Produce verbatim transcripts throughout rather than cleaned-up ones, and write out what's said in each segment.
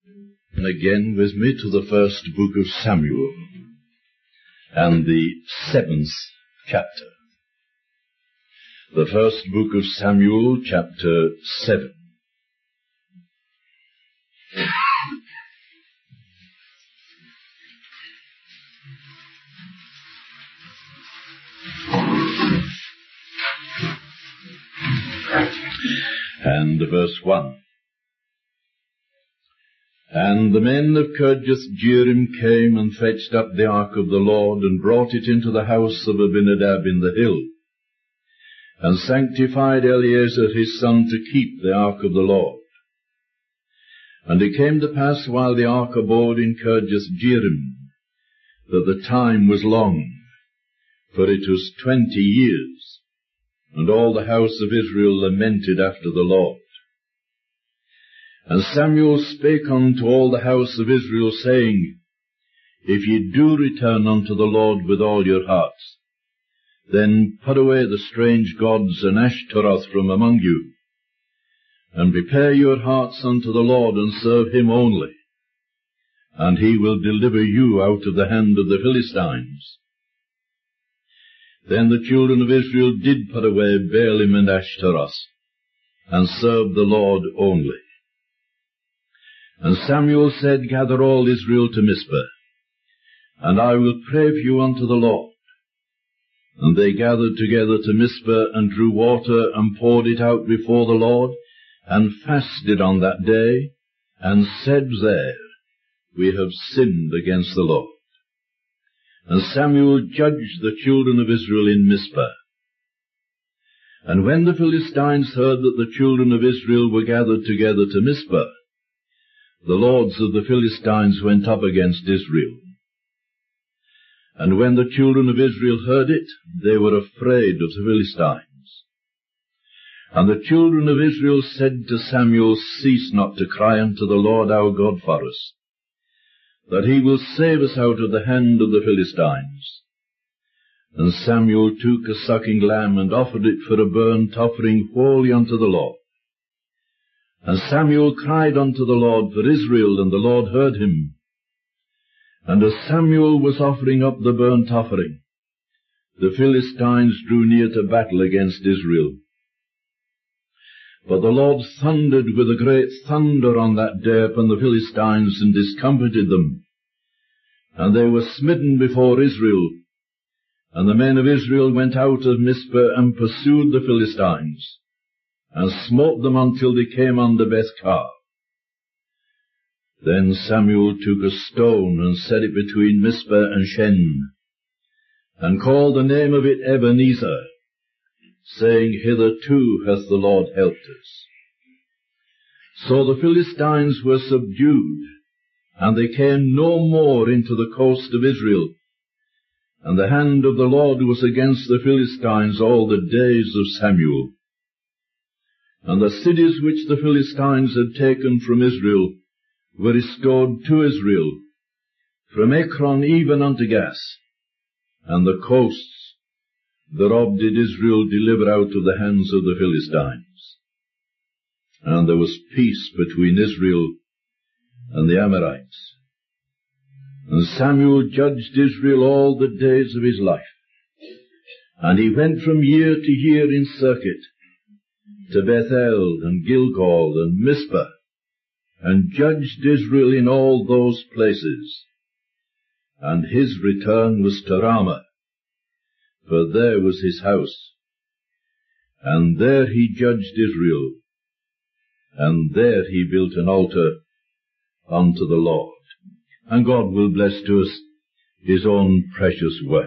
Again with me to the first book of Samuel, and the seventh chapter. The first book of Samuel, chapter seven. And verse one. And the men of Kirjath-jearim came and fetched up the ark of the Lord, and brought it into the house of Abinadab in the hill, and sanctified Eleazar his son to keep the ark of the Lord. And it came to pass, while the ark abode in Kirjath-jearim, that the time was long, for it was twenty years, and all the house of Israel lamented after the Lord. And Samuel spake unto all the house of Israel, saying, If ye do return unto the Lord with all your hearts, then put away the strange gods and Ashtaroth from among you, and prepare your hearts unto the Lord, and serve him only, and he will deliver you out of the hand of the Philistines. Then the children of Israel did put away Baalim and Ashtaroth, and served the Lord only. And Samuel said, Gather all Israel to Mizpah, and I will pray for you unto the Lord. And they gathered together to Mizpah, and drew water, and poured it out before the Lord, and fasted on that day, and said there, We have sinned against the Lord. And Samuel judged the children of Israel in Mizpah. And when the Philistines heard that the children of Israel were gathered together to Mizpah, the lords of the Philistines went up against Israel. And when the children of Israel heard it, they were afraid of the Philistines. And the children of Israel said to Samuel, Cease not to cry unto the Lord our God for us, that he will save us out of the hand of the Philistines. And Samuel took a sucking lamb, and offered it for a burnt offering wholly unto the Lord. And Samuel cried unto the Lord for Israel, and the Lord heard him. And as Samuel was offering up the burnt offering, the Philistines drew near to battle against Israel. But the Lord thundered with a great thunder on that day upon the Philistines, and discomfited them. And they were smitten before Israel. And the men of Israel went out of Mizpah, and pursued the Philistines, and smote them until they came unto Beth-kar. Then Samuel took a stone, and set it between Mizpah and Shen, and called the name of it Ebenezer, saying, Hitherto hath the Lord helped us. So the Philistines were subdued, and they came no more into the coast of Israel. And the hand of the Lord was against the Philistines all the days of Samuel. And the cities which the Philistines had taken from Israel were restored to Israel, from Ekron even unto Gath, and the coasts thereof did Israel deliver out of the hands of the Philistines. And there was peace between Israel and the Amorites. And Samuel judged Israel all the days of his life. And he went from year to year in circuit, to Bethel and Gilgal and Mizpah, and judged Israel in all those places. And his return was to Ramah, for there was his house. And there he judged Israel, and there he built an altar unto the Lord. And God will bless to us his own precious word.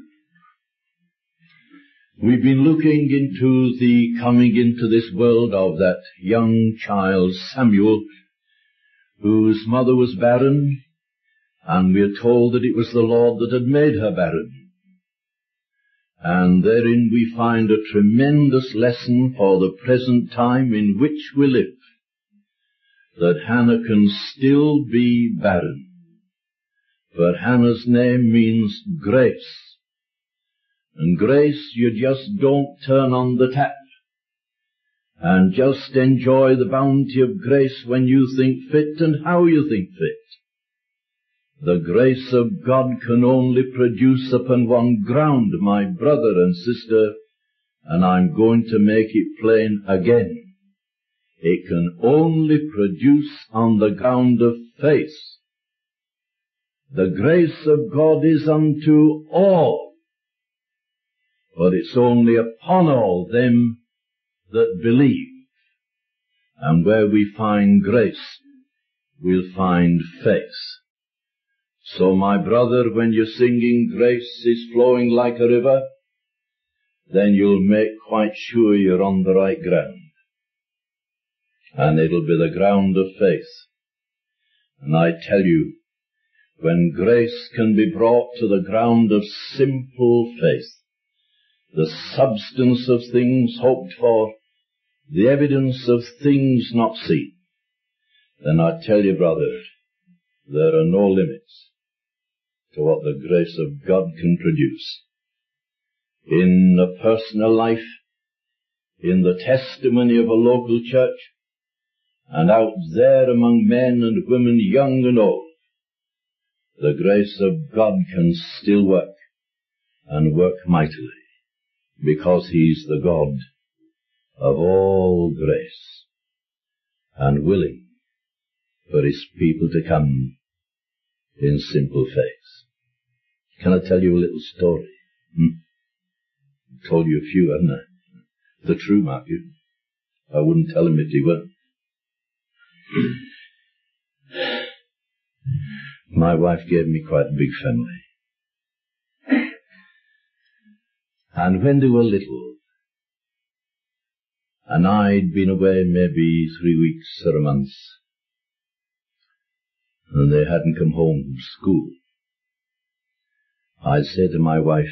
We've been looking into the coming into this world of that young child Samuel, whose mother was barren, and we are told that it was the Lord that had made her barren. And therein we find a tremendous lesson for the present time in which we live, that Hannah can still be barren. For Hannah's name means grace. And grace, you just don't turn on the tap and just enjoy the bounty of grace when you think fit and how you think fit. The grace of God can only produce upon one ground, my brother and sister, and I'm going to make it plain again. It can only produce on the ground of faith. The grace of God is unto all, but it's only upon all them that believe. And where we find grace, we'll find faith. So, my brother, when you're singing grace is flowing like a river, then you'll make quite sure you're on the right ground. And it'll be the ground of faith. And I tell you, when grace can be brought to the ground of simple faith, the substance of things hoped for, the evidence of things not seen, then I tell you, brother, there are no limits to what the grace of God can produce. In a personal life, in the testimony of a local church, and out there among men and women, young and old, the grace of God can still work, and work mightily, because He's the God of all grace, and willing for His people to come in simple faith. Can I tell you a little story? Hmm? I've told you a few, haven't I? The true Matthew. I wouldn't tell him if he weren't. My wife gave me quite a big family. And when they were little, and I'd been away maybe three weeks or a month, and they hadn't come home from school, I'd say to my wife,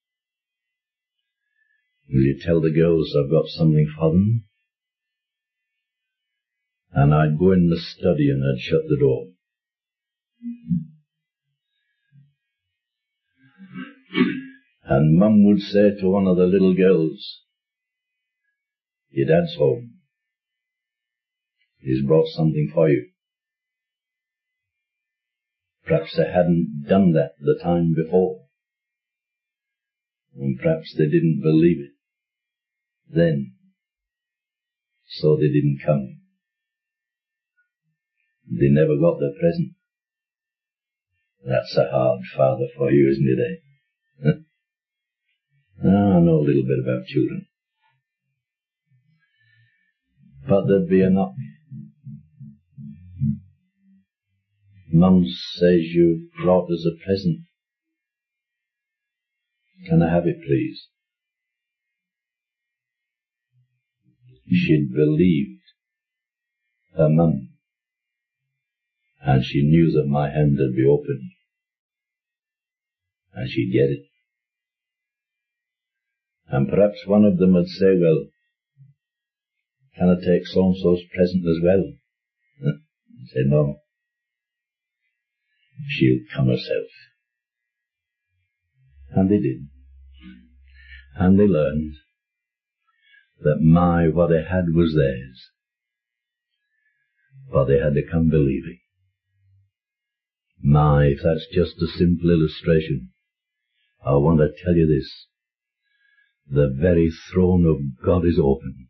will you tell the girls I've got something for them? And I'd go in the study and I'd shut the door. And Mum would say to one of the little girls, your dad's home. He's brought something for you. Perhaps they hadn't done that the time before. And perhaps they didn't believe it then. So they didn't come. They never got their present. That's a hard father for you, isn't it, eh? Huh? Ah, I know a little bit about children. But there'd be a knock. Mum says you've brought us a present. Can I have it, please? She'd believed her mum, and she knew that my hand would be open, and she'd get it. And perhaps one of them would say, well, can I take so-and-so's present as well? I'd say, no. She'll come herself. And they did. And they learned that my, what they had was theirs. But they had to come believing. My, if that's just a simple illustration, I want to tell you this. The very throne of God is open.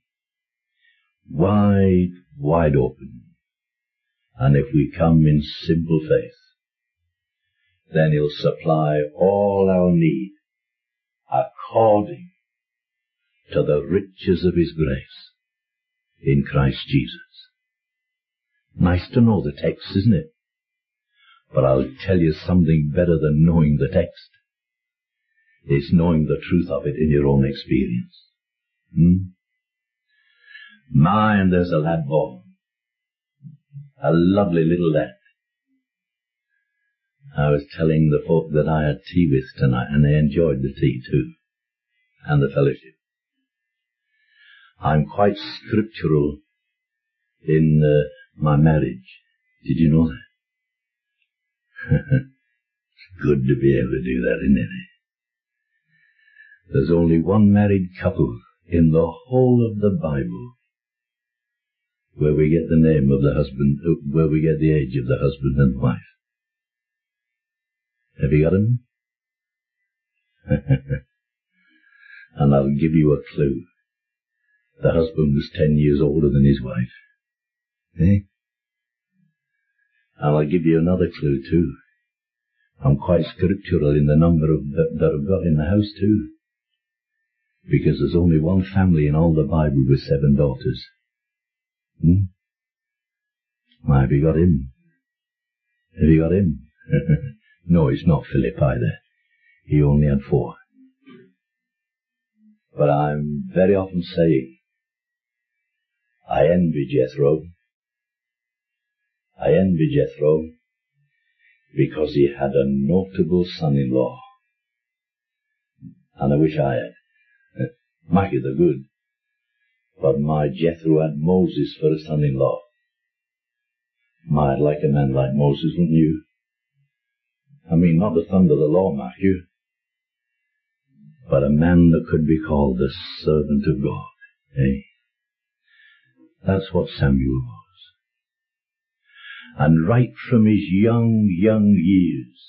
Wide, wide open. And if we come in simple faith, then He'll supply all our need according to the riches of His grace in Christ Jesus. Nice to know the text, isn't it? But I'll tell you something better than knowing the text. It's knowing the truth of it in your own experience. Hmm? Mine, there's a lad born. A lovely little lad. I was telling the folk that I had tea with tonight, and they enjoyed the tea too, and the fellowship. I'm quite scriptural in uh, my marriage. Did you know that? It's good to be able to do that, isn't it? There's only one married couple in the whole of the Bible where we get the name of the husband, where we get the age of the husband and wife. Have you got him? And I'll give you a clue. The husband was ten years older than his wife. Eh? And I'll give you another clue too. I'm quite scriptural in the number of that, that I've got in the house too. Because there's only one family in all the Bible with seven daughters. Hmm? Why, have you got him? Have you got him? No, it's not Philip either. He only had four. But I'm very often saying, I envy Jethro. I envy Jethro because he had a notable son-in-law. And I wish I had. Mackie the good. But my Jethro had Moses for a son-in-law. My, I'd like a man like Moses, wouldn't you? I mean, not the thumb of the law, Matthew, but a man that could be called the servant of God. Eh? That's what Samuel was. And right from his young, young years,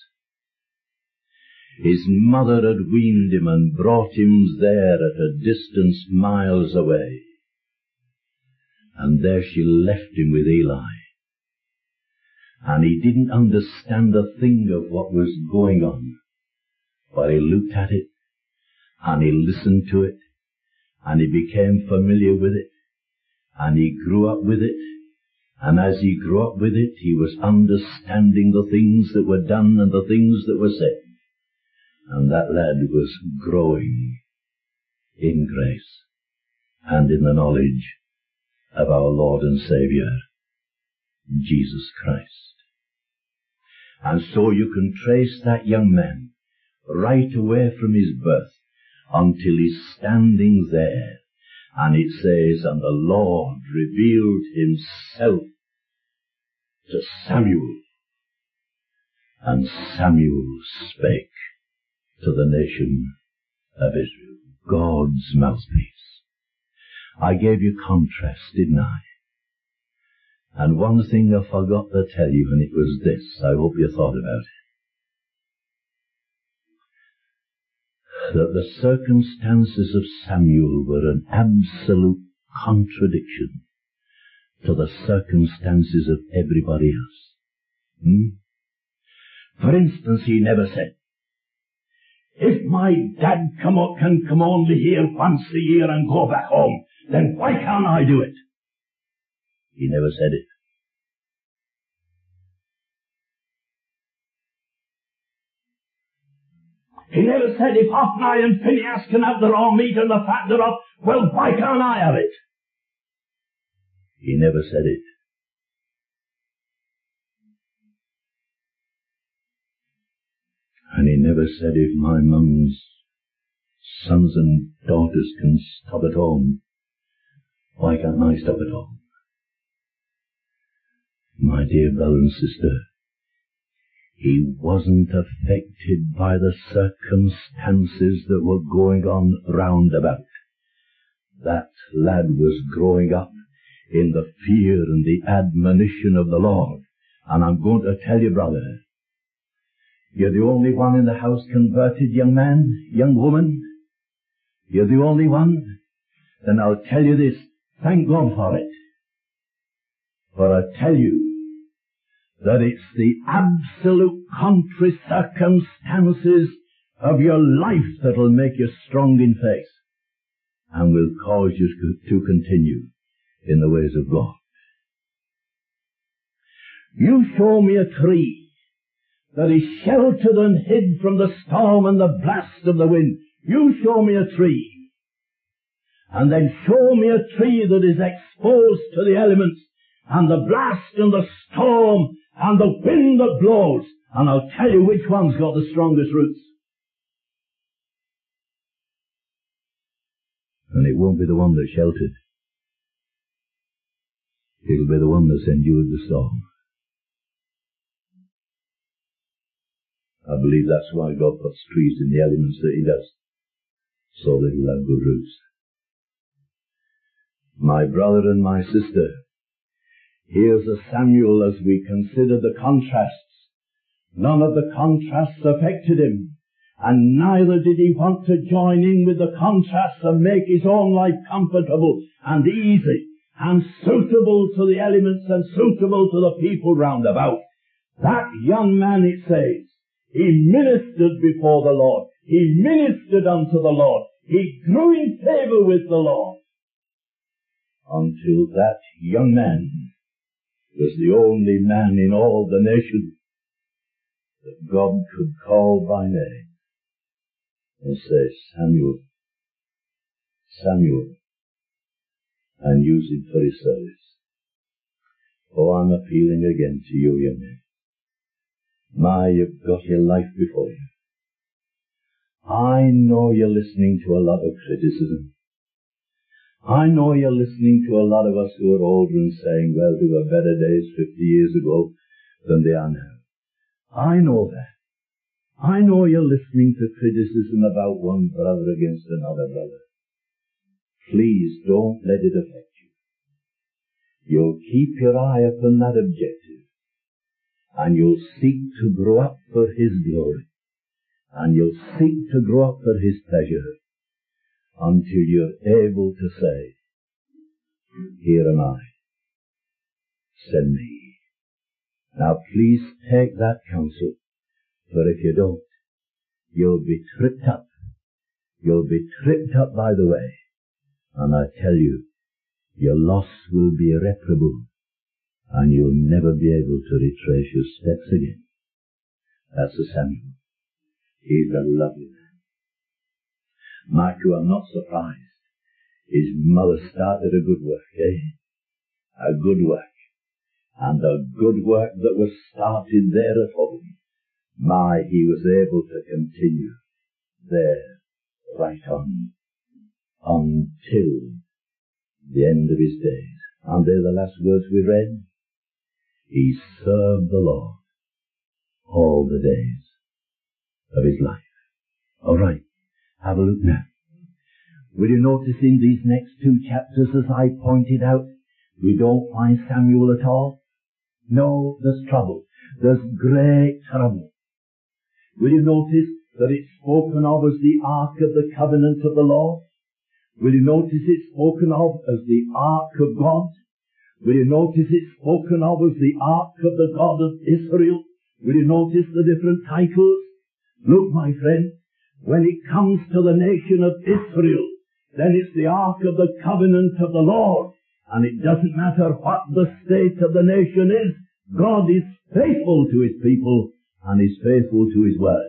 his mother had weaned him and brought him there at a distance miles away. And there she left him with Eli. And he didn't understand a thing of what was going on. But he looked at it, and he listened to it, and he became familiar with it, and he grew up with it. And as he grew up with it, he was understanding the things that were done and the things that were said. And that lad was growing in grace and in the knowledge of our Lord and Saviour, Jesus Christ. And so you can trace that young man right away from his birth until he's standing there. And it says, and the Lord revealed himself to Samuel, and Samuel spake to the nation of Israel. God's mouthpiece. I gave you contrast, didn't I? And one thing I forgot to tell you, and it was this. I hope you thought about it. That the circumstances of Samuel were an absolute contradiction to the circumstances of everybody else. Hmm? For instance, he never said, if my dad come up, can come only here once a year and go back home, then why can't I do it? He never said it. He never said, if Hophni and Phinehas can have the raw meat and the fat thereof, well, why can't I have it? He never said it. And he never said, if my mum's sons and daughters can stop at home, why can't I stop at home? My dear brother and sister, he wasn't affected by the circumstances that were going on round about. That lad was growing up in the fear and the admonition of the Lord. And I'm going to tell you, brother, you're the only one in the house converted, young man, young woman. You're the only one. Then I'll tell you this, thank God for it. For I tell you that it's the absolute contrary circumstances of your life that'll make you strong in faith and will cause you to continue in the ways of God. You show me a tree that is sheltered and hid from the storm and the blast of the wind. You show me a tree. And then show me a tree that is exposed to the elements and the blast and the storm and the wind that blows. And I'll tell you which one's got the strongest roots. And it won't be the one that's sheltered. It'll be the one that's endured the storm. I believe that's why God puts trees in the elements that he does, so that he'll have good roots. My brother and my sister, Here's a Samuel as we consider the contrasts. None of the contrasts affected him, and neither did he want to join in with the contrasts and make his own life comfortable and easy and suitable to the elements and suitable to the people round about. That young man, it says, he ministered before the Lord. He ministered unto the Lord. He grew in favor with the Lord, until that young man was the only man in all the nation that God could call by name and say, Samuel, Samuel, and use him for his service. Oh, I'm appealing again to you, young men. My, you've got your life before you. I know you're listening to a lot of criticism. I know you're listening to a lot of us who are older and saying, well, there were better days fifty years ago than they are now. I know that. I know you're listening to criticism about one brother against another brother. Please don't let it affect you. You'll keep your eye upon that objective, and you'll seek to grow up for His glory, and you'll seek to grow up for His pleasure, until you're able to say, here am I, send me. Now please take that counsel, for if you don't, you'll be tripped up. You'll be tripped up by the way, and I tell you, your loss will be irreparable, and you'll never be able to retrace your steps again. That's a Samuel. He's a lovely man. Mark you, I'm not surprised. His mother started a good work, eh? A good work. And the good work that was started there at home, my, he was able to continue there right on until the end of his days. And they're the last words we read. He served the Lord all the days of his life. All right. Have a look now. Will you notice in these next two chapters, as I pointed out, we don't find Samuel at all? No, there's trouble. There's great trouble. Will you notice that it's spoken of as the Ark of the Covenant of the Lord? Will you notice it's spoken of as the Ark of God? Will you notice it's spoken of as the Ark of the God of Israel? Will you notice the different titles? Look, my friend, when it comes to the nation of Israel, then it's the Ark of the Covenant of the Lord. And it doesn't matter what the state of the nation is, God is faithful to His people and is faithful to His word.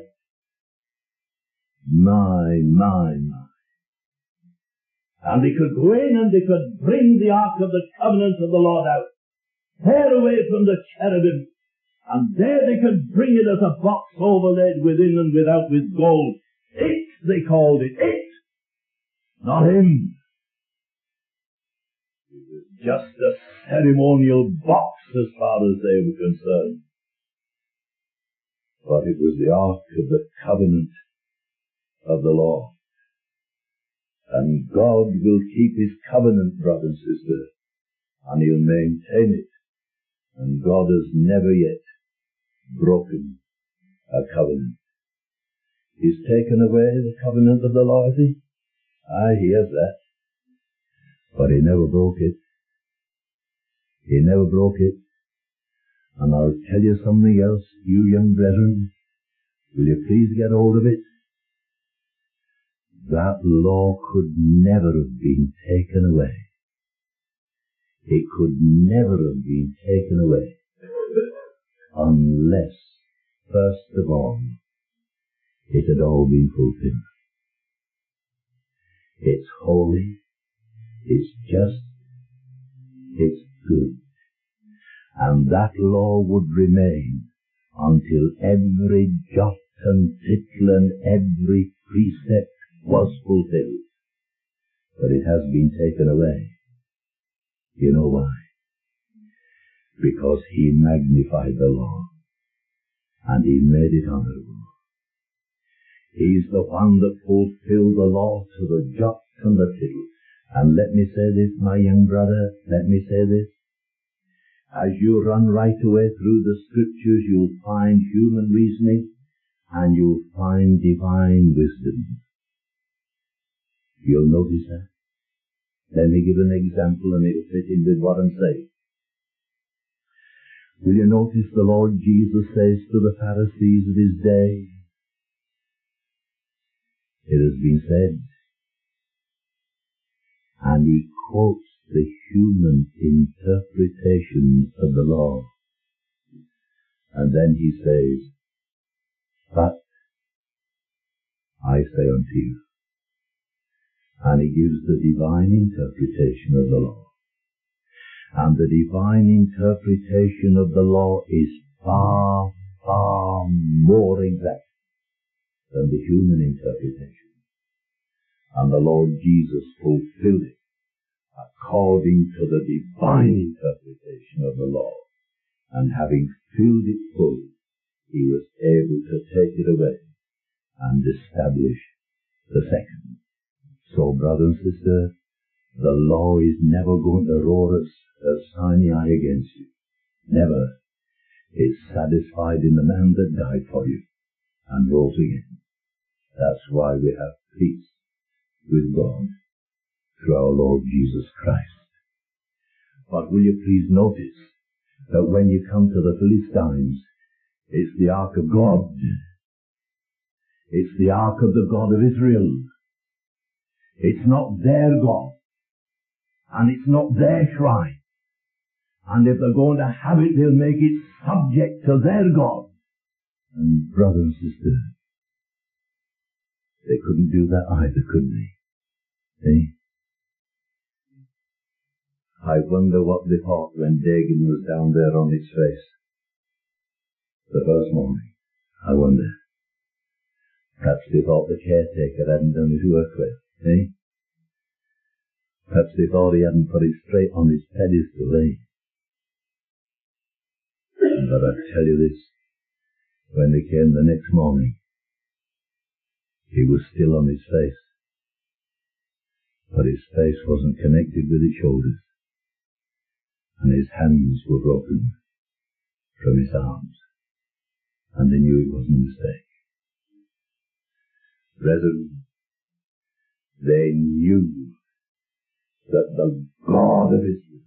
My, my, my. And they could go in and they could bring the Ark of the Covenant of the Lord out, tear away from the cherubim, and there they could bring it as a box overlaid within and without with gold. It, they called it, it, not him. It was just a ceremonial box as far as they were concerned. But it was the Ark of the Covenant of the Lord. And God will keep His covenant, brother and sister, and He'll maintain it. And God has never yet broken a covenant. He's taken away the covenant of the law, has He? Aye, He has that. But He never broke it. He never broke it. And I'll tell you something else, you young brethren. Will you please get hold of it? That law could never have been taken away. It could never have been taken away unless, first of all, it had all been fulfilled. It's holy, it's just, it's good. And that law would remain until every jot and tittle and every precept was fulfilled. But it has been taken away. You know why? Because He magnified the law and He made it honorable. He's the one that fulfilled the law to the jot and the tittle. And let me say this, my young brother, let me say this. As you run right away through the scriptures, you'll find human reasoning and you'll find divine wisdom. You'll notice that. Let me give an example and it'll fit in with what I'm saying. Will you notice the Lord Jesus says to the Pharisees of his day, it has been said, and he quotes the human interpretation of the law. And then he says, but I say unto you, and he gives the divine interpretation of the law. And the divine interpretation of the law is far, far more exact than the human interpretation. And the Lord Jesus fulfilled it according to the divine interpretation of the law. And having filled it full, he was able to take it away and establish the second. So, brother and sister, the law is never going to roar us as Sinai against you. Never. It's satisfied in the man that died for you and rose again. That's why we have peace with God through our Lord Jesus Christ. But will you please notice that when you come to the Philistines, it's the ark of God. It's the ark of the God of Israel. It's not their God. And it's not their shrine. And if they're going to have it, they'll make it subject to their God. And brother and sister, they couldn't do that either, could they? Eh? I wonder what they thought when Dagon was down there on his face the first morning. I wonder. Perhaps they thought the caretaker hadn't done his work well, eh? Perhaps they thought he hadn't put it straight on his pedestal, eh? But I tell you this, when they came the next morning, he was still on his face. But his face wasn't connected with his shoulders. And his hands were broken from his arms. And they knew it wasn't a mistake. Brethren, they knew that the God of Israel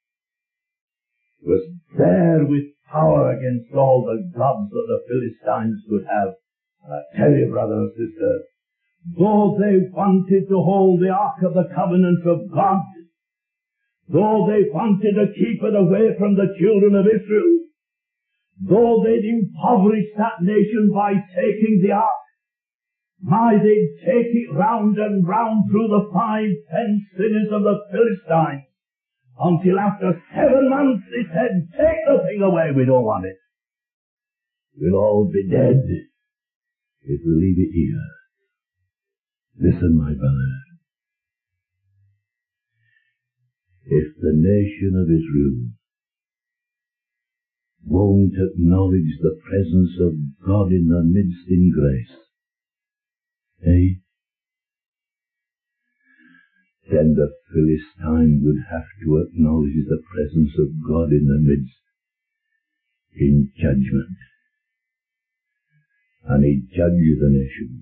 was there with power against all the gods that the Philistines could have. And I tell you, brother and sister, though they wanted to hold the Ark of the Covenant of God, though they wanted to keep it away from the children of Israel, though they'd impoverished that nation by taking the Ark, my, they'd take it round and round through the five fenced cities of the Philistines, until after seven months they said, take the thing away, we don't want it. We'll all be dead if we leave it here. Listen, my brother. If the nation of Israel won't acknowledge the presence of God in their midst in grace, eh? Then the Philistine would have to acknowledge the presence of God in their midst in judgment. And he'd judge the nation.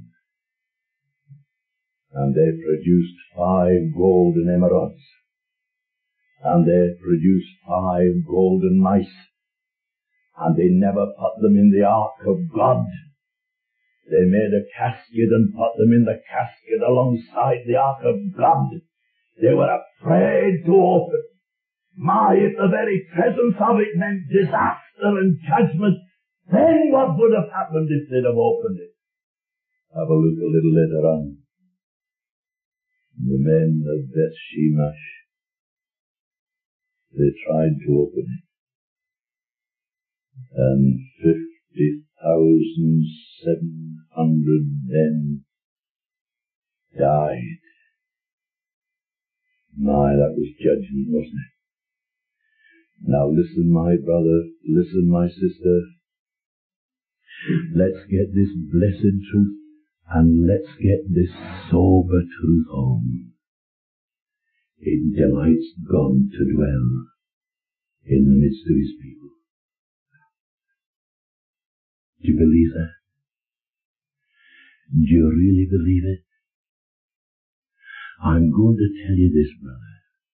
And they produced five golden emerods. And they produced five golden mice. And they never put them in the ark of God. They made a casket and put them in the casket alongside the ark of God. They were afraid to open. My, if the very presence of it meant disaster and judgment, then what would have happened if they'd have opened it? Have a look a little later on. The men of Beth Shemesh, they tried to open it. And fifty thousand seven hundred men died. My, that was judgment, wasn't it? Now listen, my brother, listen, my sister. Let's get this blessed truth and let's get this sober truth home. It delights God to dwell in the midst of his people. Do you believe that? Do you really believe it? I'm going to tell you this, brother.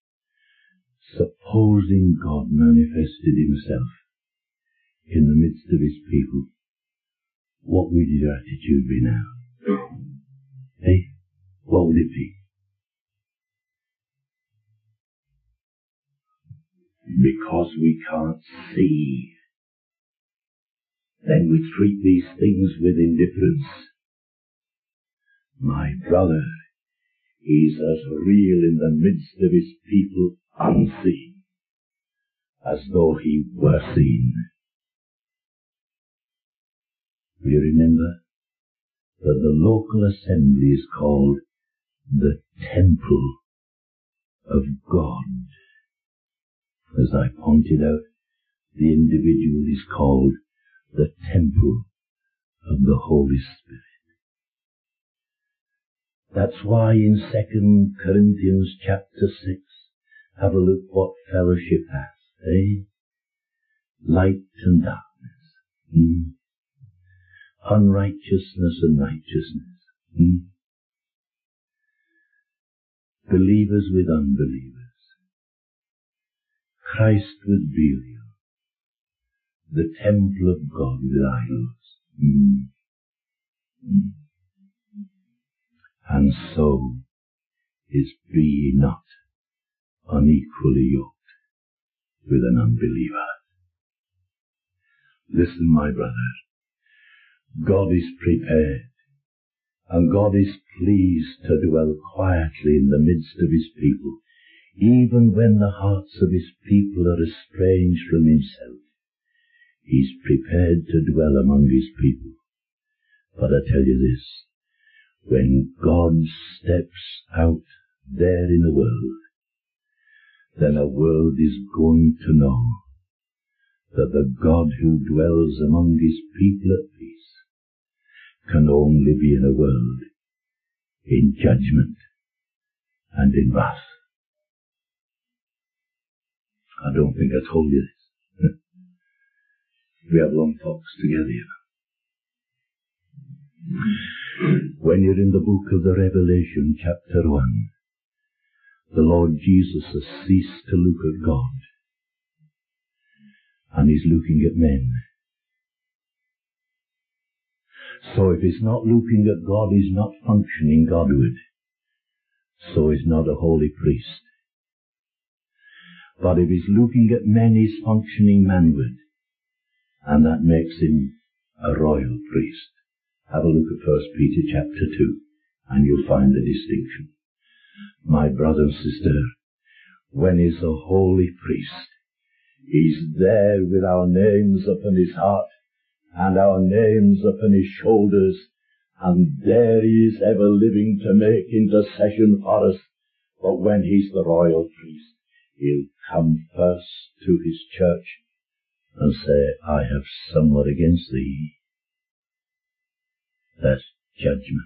Supposing God manifested himself in the midst of his people, what would your attitude be now? Hey, what would it be? Because we can't see, then we treat these things with indifference. My brother is as real in the midst of his people unseen as though he were seen. You remember that the local assembly is called the temple of God. As I pointed out, the individual is called the temple of the Holy Spirit. That's why in Second Corinthians chapter six, have a look what fellowship has, eh? Light and darkness. Hmm? Unrighteousness and righteousness. Hmm? Believers with unbelievers. Christ with Belial. The temple of God with idols. Hmm? Hmm? And so is be not unequally yoked with an unbeliever. Listen, my brother, God is prepared, and God is pleased to dwell quietly in the midst of his people, even when the hearts of his people are estranged from himself. He's prepared to dwell among his people. But I tell you this, when God steps out there in the world, then a world is going to know that the God who dwells among his people at peace can only be in a world in judgment and in wrath. I don't think I told you this. We have long talks together, you know. When you're in the book of the Revelation, chapter one, the Lord Jesus has ceased to look at God, and he's looking at men. So if he's not looking at God, he's not functioning Godward. So he's not a holy priest. But if he's looking at men, he's functioning manward, and that makes him a royal priest. Have a look at First Peter chapter two, and you'll find the distinction. My brother and sister, when he's a holy priest, he's there with our names upon his heart, and our names upon his shoulders, and there he is ever living to make intercession for us. But when he's the royal priest, he'll come first to his church and say, I have somewhat against thee. That's judgment.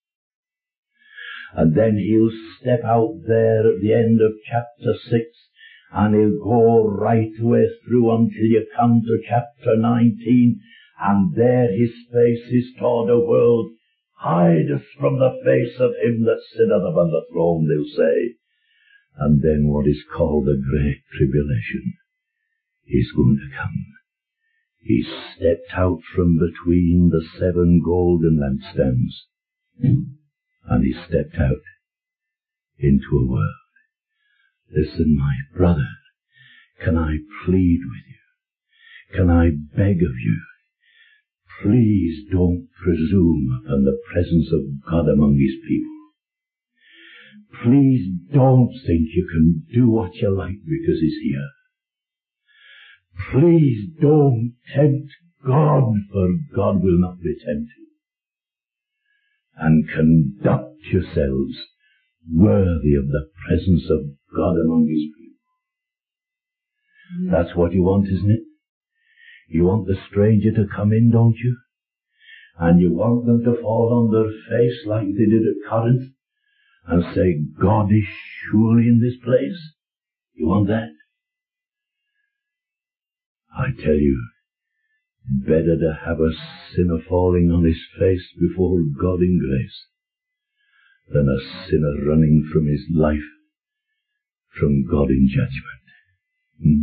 And then he'll step out there at the end of chapter six, and he'll go right way through until you come to chapter nineteen, and there his face is toward a world, hide us from the face of him that sitteth upon the throne, they'll say. And then what is called the Great Tribulation is going to come. He stepped out from between the seven golden lampstands, and he stepped out into a world. Listen, my brother, can I plead with you? Can I beg of you? Please don't presume upon the presence of God among his people. Please don't think you can do what you like because he's here. Please don't tempt God, for God will not be tempted. And conduct yourselves worthy of the presence of God among his people. That's what you want, isn't it? You want the stranger to come in, don't you? And you want them to fall on their face like they did at Corinth and say, God is surely in this place. You want that? I tell you, better to have a sinner falling on his face before God in grace than a sinner running from his life from God in judgment. Hmm.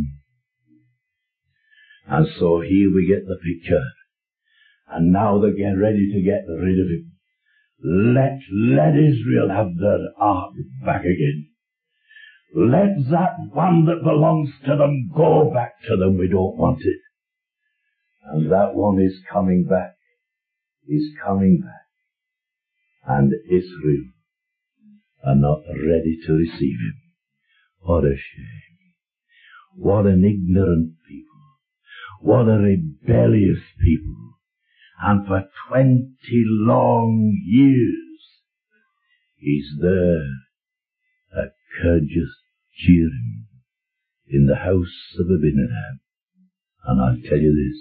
And so here we get the picture. And now they're getting ready to get rid of him. Let, let Israel have their ark back again. Let that one that belongs to them go back to them. We don't want it. And that one is coming back. Is coming back. And Israel are not ready to receive him. What a shame. What an ignorant people. What a rebellious people. And for twenty long years he's there at Kirjath Jearim in the house of Abinadab. And I'll tell you this.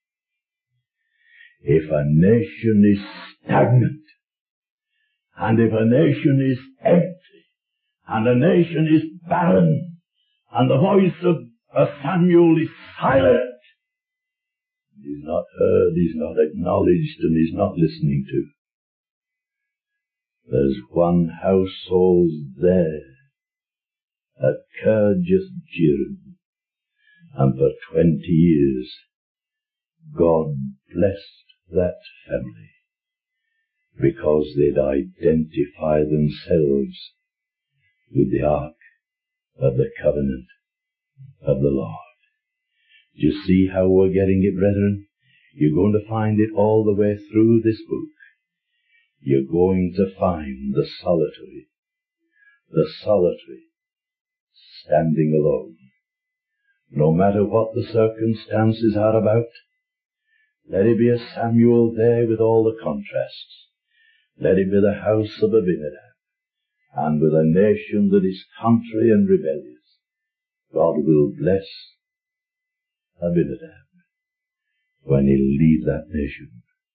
If a nation is stagnant, and if a nation is empty, and a nation is barren, and the voice of, of Samuel is silent, he's not heard, he's not acknowledged, and he's not listening to. There's one household there at Kirjath Jearim, and for twenty years God blessed that family because they'd identify themselves with the ark of the covenant of the Lord. Do you see how we're getting it, brethren? You're going to find it all the way through this book. You're going to find the solitary, the solitary, standing alone. No matter what the circumstances are about, let it be a Samuel there with all the contrasts. Let it be the house of Abinadab, and with a nation that is contrary and rebellious. God will bless Abinadab when he'll lead that nation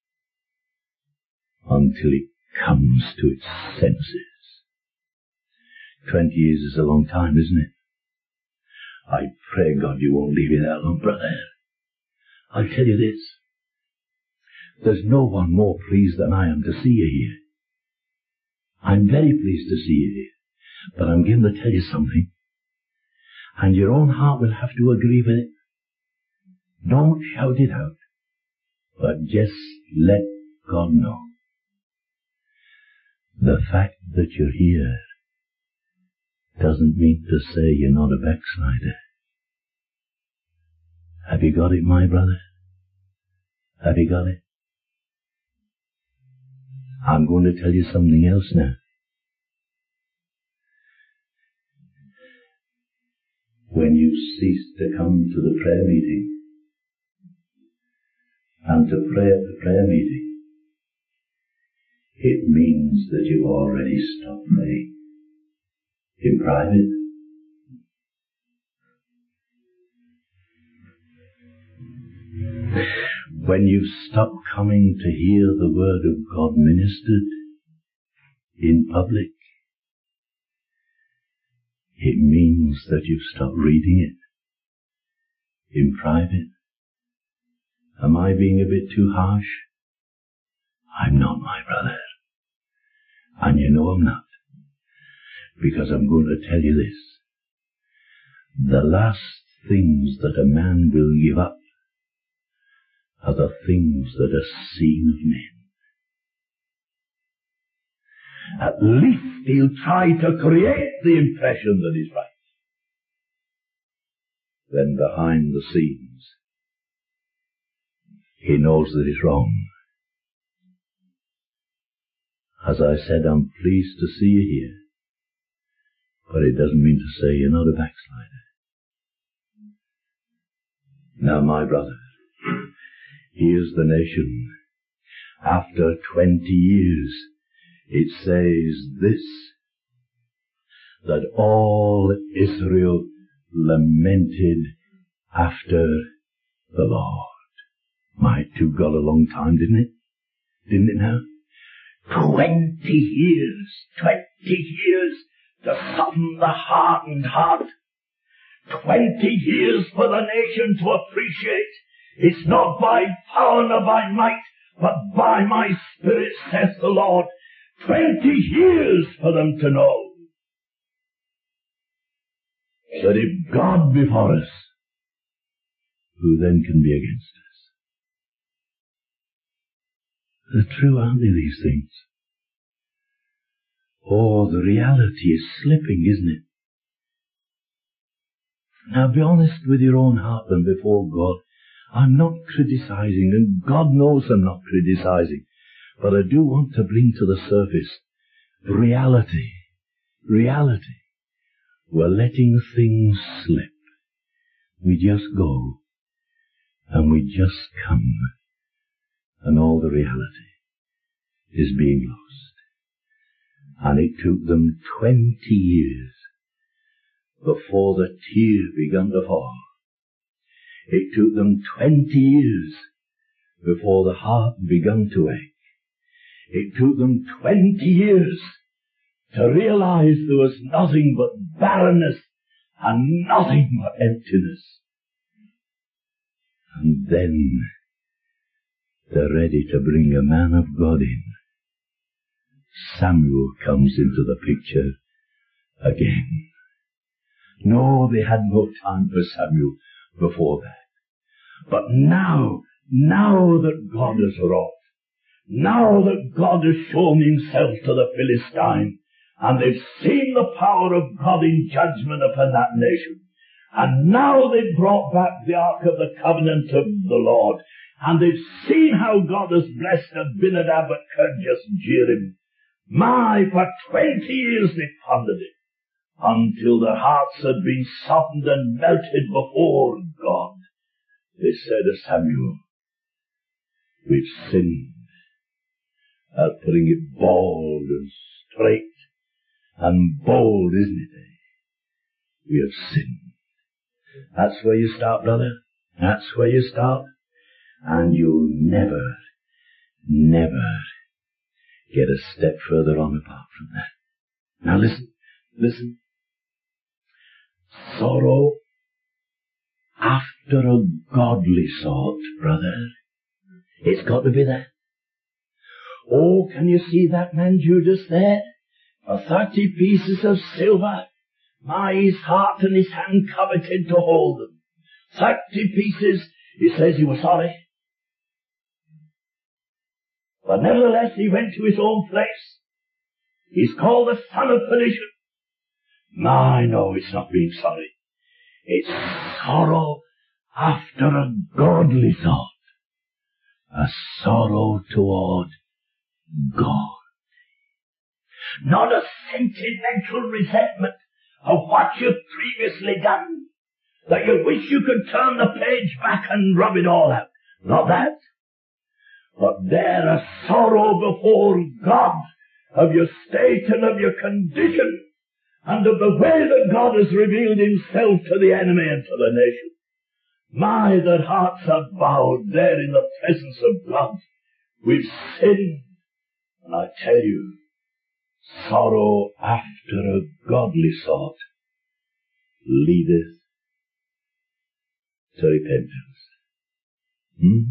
until it comes to its senses. Twenty years is a long time, isn't it? I pray God you won't leave it that long, brother. I'll tell you this. There's no one more pleased than I am to see you here. I'm very pleased to see you here. But I'm going to tell you something. And your own heart will have to agree with it. Don't shout it out. But just let God know. The fact that you're here doesn't mean to say you're not a backslider. Have you got it, my brother? Have you got it? I'm going to tell you something else now. When you cease to come to the prayer meeting and to pray at the prayer meeting, it means that you've already stopped praying in private. When you stop coming to hear the word of God ministered in public, it means that you've stopped reading it in private. Am I being a bit too harsh? I'm not, my brother. And you know I'm not. Because I'm going to tell you this. The last things that a man will give up are the things that are seen of men. At least he'll try to create the impression that he's right. Then behind the scenes, he knows that he's wrong. As I said, I'm pleased to see you here, but it doesn't mean to say you're not a backslider. Now, my brother, here's the nation. After twenty years, it says this, that all Israel lamented after the Lord. My, it took God a long time, didn't it? Didn't it now? Twenty years, twenty years to soften the hardened heart. Twenty years for the nation to appreciate. It's not by power nor by might, but by my Spirit, says the Lord. Twenty years for them to know that if God be for us, who then can be against us? They're true, aren't they, these things? Oh, the reality is slipping, isn't it? Now be honest with your own heart and before God. I'm not criticizing, and God knows I'm not criticizing, but I do want to bring to the surface reality. Reality. We're letting things slip. We just go, and we just come, and all the reality is being lost. And it took them twenty years before the tear began to fall. It took them twenty years before the heart began to ache. It took them twenty years to realize there was nothing but barrenness and nothing but emptiness. And then they're ready to bring a man of God in. Samuel comes into the picture again. No, they had no time for Samuel before that. But now, now that God has wrought, now that God has shown himself to the Philistine, and they've seen the power of God in judgment upon that nation, and now they've brought back the Ark of the Covenant of the Lord, and they've seen how God has blessed Abinadab at Kirjath Jearim. My, for twenty years they pondered it, until their hearts had been softened and melted before God. They said to Samuel, we've sinned. Uh, putting it bald and straight and bold, isn't it? We have sinned. That's where you start, brother. That's where you start. And you'll never, never get a step further on apart from that. Now listen, listen. Sorrow after a godly sort, brother. It's got to be that. Oh, can you see that man Judas there? For thirty pieces of silver. My, his heart and his hand coveted to hold them. Thirty pieces. He says he was sorry. But nevertheless he went to his own place. He's called the son of perdition. My, no, it's not being sorry. It's sorrow after a godly sort. A sorrow toward God. Not a sentimental resentment of what you've previously done, that you wish you could turn the page back and rub it all out. Not that. But there a sorrow before God of your state and of your condition, and of the way that God has revealed himself to the enemy and to the nation. My, that hearts are bowed there in the presence of God. We've sinned. And I tell you, sorrow after a godly sort leadeth to repentance. Hmm?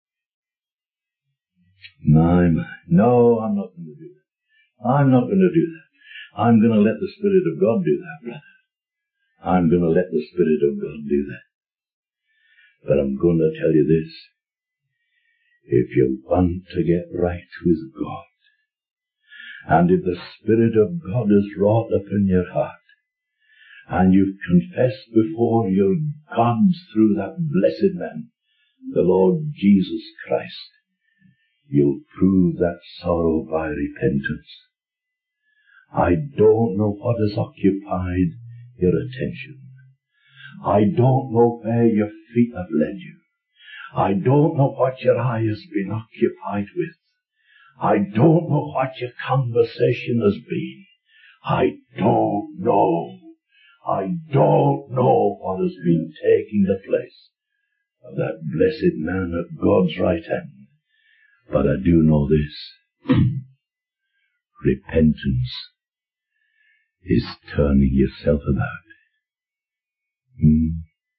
My, my. No, I'm not going to do that. I'm not going to do that. I'm going to let the Spirit of God do that, brother. I'm going to let the Spirit of God do that. But I'm going to tell you this. If you want to get right with God, and if the Spirit of God is wrought upon your heart, and you've confessed before your God through that blessed man, the Lord Jesus Christ, you'll prove that sorrow by repentance. I don't know what has occupied your attention. I don't know where your feet have led you. I don't know what your eye has been occupied with. I don't know what your conversation has been. I don't know. I don't know what has been taking the place of that blessed man at God's right hand. But I do know this. Repentance. is turning yourself about. Hmm.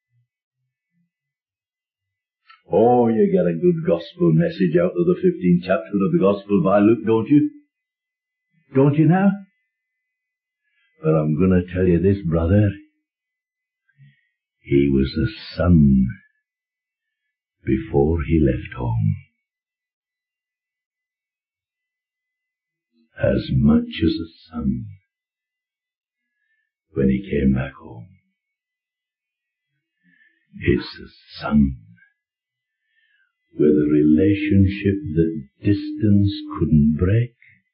Oh, you get a good gospel message out of the fifteenth chapter of the Gospel by Luke, don't you? Don't you now? But I'm going to tell you this, brother. He was a son before he left home. As much as a son when he came back home. It's a son with a relationship that distance couldn't break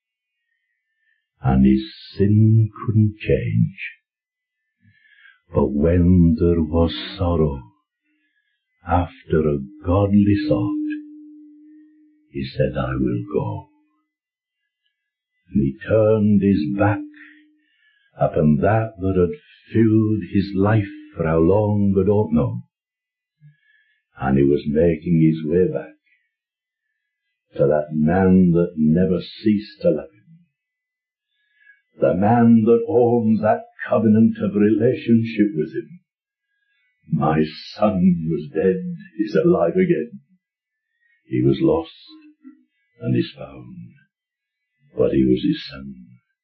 and his sin couldn't change. But when there was sorrow after a godly sort, he said, I will go. And he turned his back upon that that had filled his life for how long I don't know. And he was making his way back to that man that never ceased to love him. The man that owns that covenant of relationship with him. My son was dead, he's alive again. He was lost and is found. But he was his son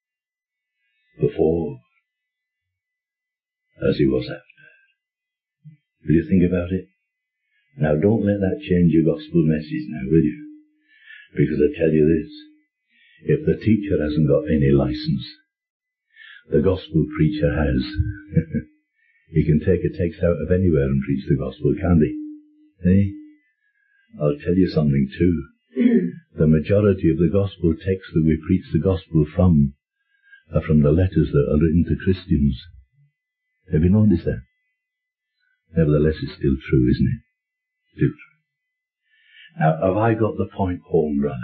before as he was after. Will you think about it? Now don't let that change your gospel message now, will you? Because I tell you this, if the teacher hasn't got any license, the gospel preacher has. He can take a text out of anywhere and preach the gospel, can't he? Eh? I'll tell you something too. The majority of the gospel texts that we preach the gospel from are from the letters that are written to Christians. Have you noticed that? Nevertheless, it's still true, isn't it? Still true. Now, have I got the point home, brother?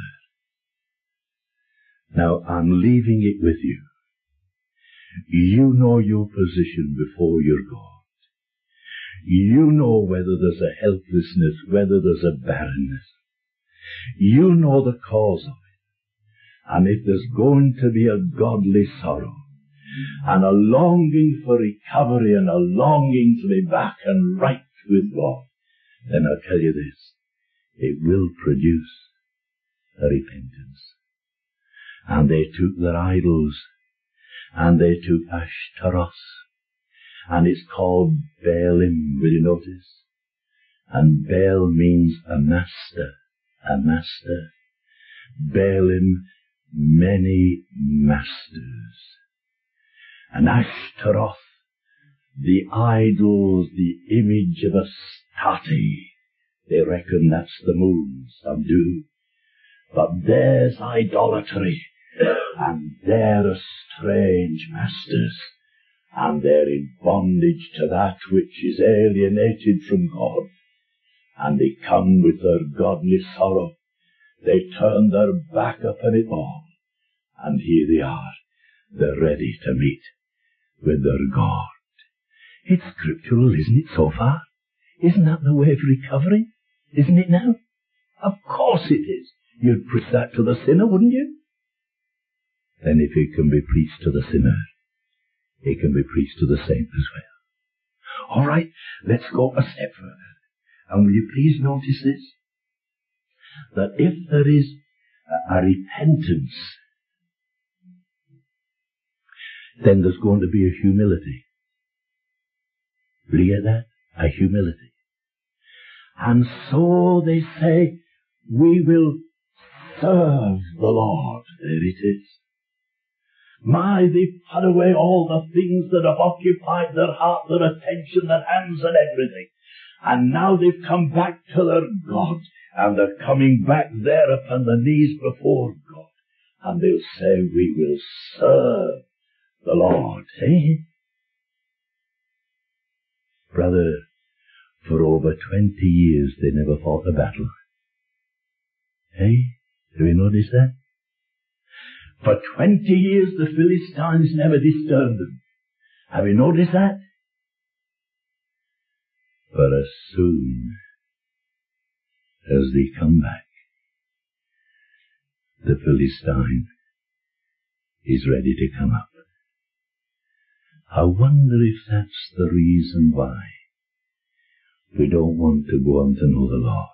Now, I'm leaving it with you. You know your position before your God. You know whether there's a helplessness, whether there's a barrenness. You know the cause of it. And if there's going to be a godly sorrow, and a longing for recovery, and a longing to be back and right with God, then I'll tell you this, it will produce a repentance. And they took their idols, and they took Ashtaroth, and it's called Baalim, will you notice? And Baal means a master, a master. Baalim, many masters. And Ashtaroth, the idols, the image of Astarte. They reckon that's the moon, some do. But there's idolatry, and they're a strange masters, and they're in bondage to that which is alienated from God. And they come with their godly sorrow. They turn their back upon it all, and here they are. They're ready to meet with their God. It's scriptural, isn't it, so far? Isn't that the way of recovery? Isn't it now? Of course it is. You'd preach that to the sinner, wouldn't you? Then if it can be preached to the sinner, it can be preached to the saint as well. All right, let's go a step further. And will you please notice this? That if there is a, a repentance, then there's going to be a humility. Will you get that? A humility. And so they say, we will serve the Lord. There it is. My, they've put away all the things that have occupied their heart, their attention, their hands and everything. And now they've come back to their God. And they're coming back there upon the knees before God. And they'll say, we will serve the Lord. Eh? Brother, for over twenty years they never fought a battle. Eh? Do you notice that? For twenty years the Philistines never disturbed them. Have you noticed that? But as soon as they come back, the Philistine is ready to come up. I wonder if that's the reason why we don't want to go on to know the Lord.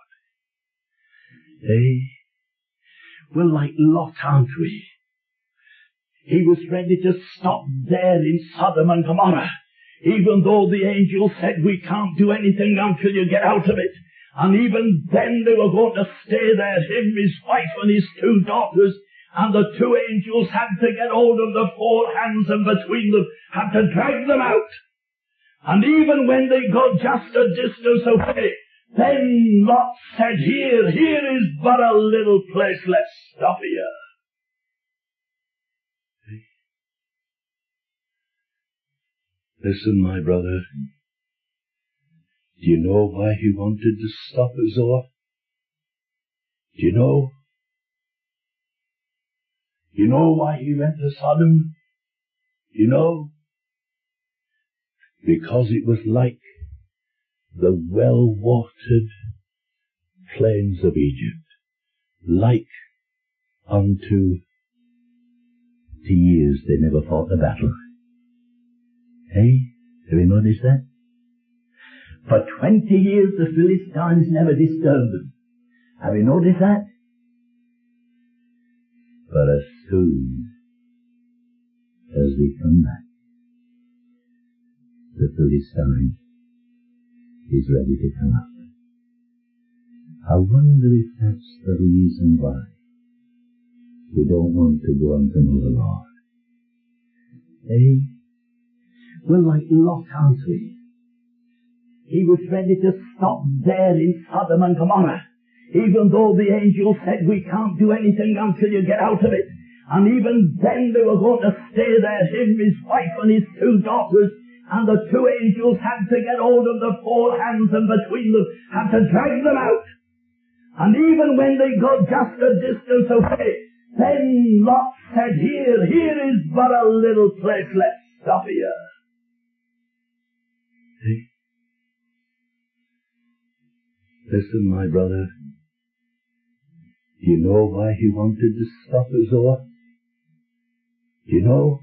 Eh? We're like Lot, aren't we? He was ready to stop there in Sodom and Gomorrah, even though the angel said, we can't do anything until you get out of it. And even then they were going to stay there, him, his wife, and his two daughters. And the two angels had to get hold of the four hands, and between them had to drag them out. And even when they got just a distance away, then Lot said, Here, here is but a little place, let's stop here. Listen, my brother, do you know why he wanted to stop at Zoar? Do you know? Do you know why he went to Sodom? Do you know? Because it was like the well-watered plains of Egypt, like unto the years they never fought a battle. Hey, have you noticed that? For twenty years the Philistines never disturbed them. Have you noticed that? But as soon as they come back, the Philistine is ready to come up. I wonder if that's the reason why we don't want to go on to know the Lord. Eh? We're like Lot, aren't we? He was ready to stop there in Sodom and Gomorrah, even though the angel said, we can't do anything until you get out of it. And even then they were going to stay there, him, his wife, and his two daughters. And the two angels had to get hold of the four hands, and between them had to drag them out. And even when they got just a distance away, then Lot said, Here, here is but a little place, let's stop here. See? Listen, my brother, do you know why he wanted to stop at Zoar? Do you know?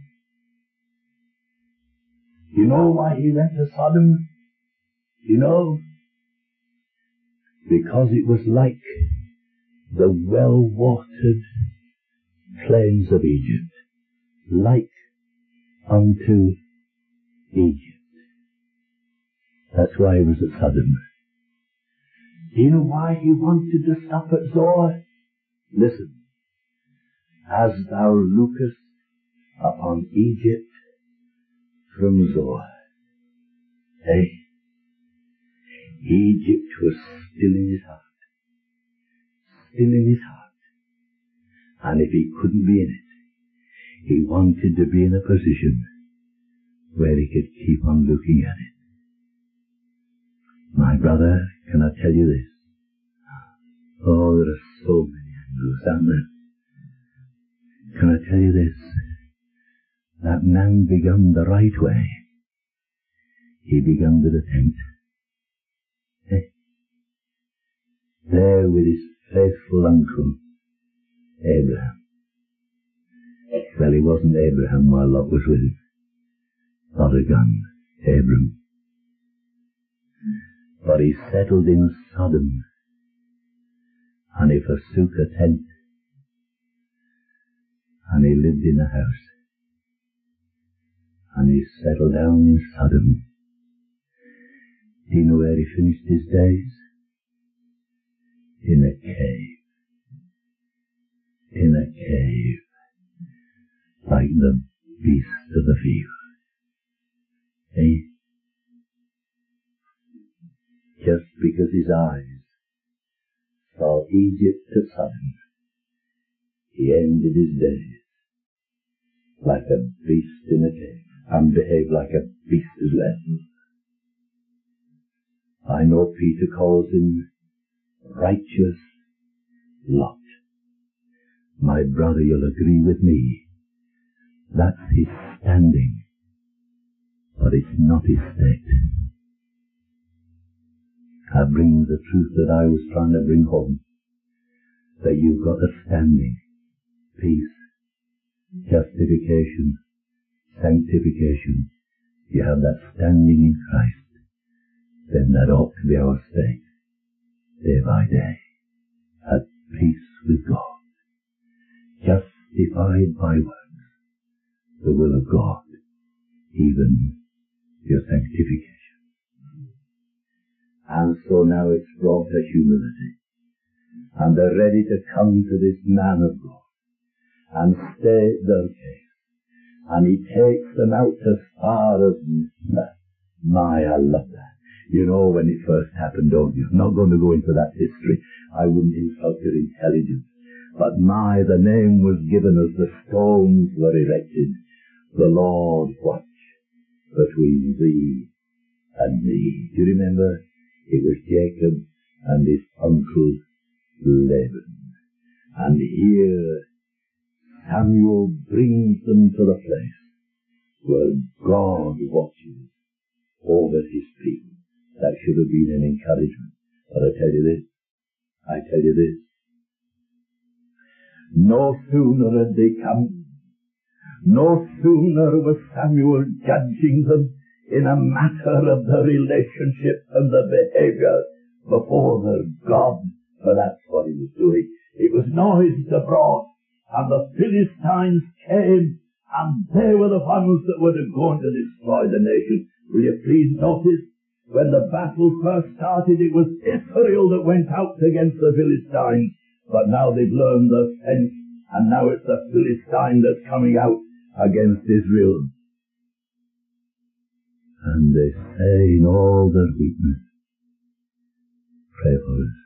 Do you know why he went to Sodom? Do you know? Because it was like the well-watered plains of Egypt, like unto Egypt. That's why he was at Sodom. Do you know why he wanted to stop at Zoar? Listen. As thou lookest upon Egypt from Zoar, eh? Egypt was still in his heart. Still in his heart. And if he couldn't be in it, he wanted to be in a position where he could keep on looking at it. My brother, can I tell you this? Oh, there are so many angles, aren't there? Can I tell you this? That man began the right way. He began with a tent. Eh? There with his faithful uncle, Abraham. Well, he wasn't Abraham while Lot was with him. Not a gun, Abram. But he settled in Sodom, and he forsook a tent, and he lived in a house, and he settled down in Sodom. Do you know where he finished his days? In a cave. In a cave. Like the beasts of the field. Eh? Just because his eyes saw Egypt to Sodom, he ended his days like a beast in a cave, and behaved like a beast as well. I know Peter calls him righteous Lot. My brother, you'll agree with me. That's his standing, but it's not his state. I bring the truth that I was trying to bring home, that you've got a standing, peace, justification, sanctification, you have that standing in Christ, then that ought to be our state, day by day, at peace with God, justified by works, the will of God, even your sanctification. And so now it's brought to humility, and they're ready to come to this man of God and state their case. And he takes them out as far as that. My, I love that. You know when it first happened, don't you? I'm not going to go into that history. I wouldn't insult your intelligence. But my, the name was given as the stones were erected. The Lord watch between thee and me. Do you remember? It was Jacob and his uncle Laban. And here Samuel brings them to the place where God watches over his people. That should have been an encouragement. But I tell you this, I tell you this, no sooner had they come, no sooner was Samuel judging them in a matter of the relationship and the behavior before their God, for that's what he was doing. It was noised abroad, and the Philistines came, and they were the ones that were going to destroy the nation. Will you please notice, when the battle first started, it was Israel that went out against the Philistines. But now they've learned their sense, and now it's the Philistine that's coming out against Israel. And they say in all their weakness, pray for us.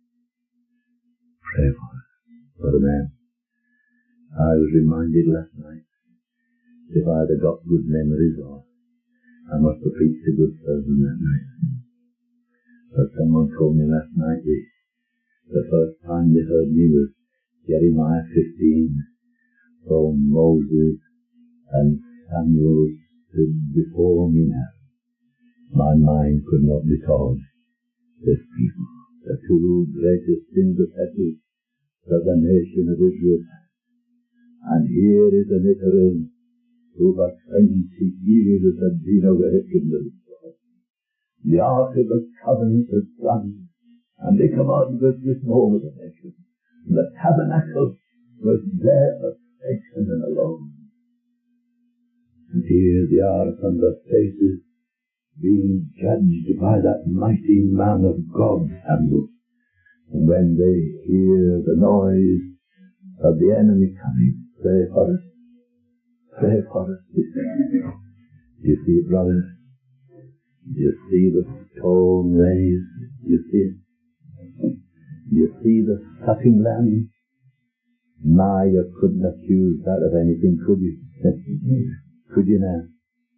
Pray for us. For the man. I was reminded last night, if I'd have got good memories, or I must have preached a good sermon that night. But someone told me last night the, the first time they heard me was Jeremiah fifteen. So Moses and Samuel stood before me now. My mind could not record this people, the two greatest intercessors that the nation of Israel had. And here is an Israel who for twenty years had been away from the Lord. The Ark of the Covenant has gone, and they commanded this over the nation. The tabernacle was there forsaken and alone. And here they are on their faces, being judged by that mighty man of God, Samuel. And when they hear the noise of the enemy coming, pray for us. Pray for us. You see it, brother? You see the stone raised? You see it? You see the sucking lamb? My, you couldn't accuse that of anything, could you? Could you now?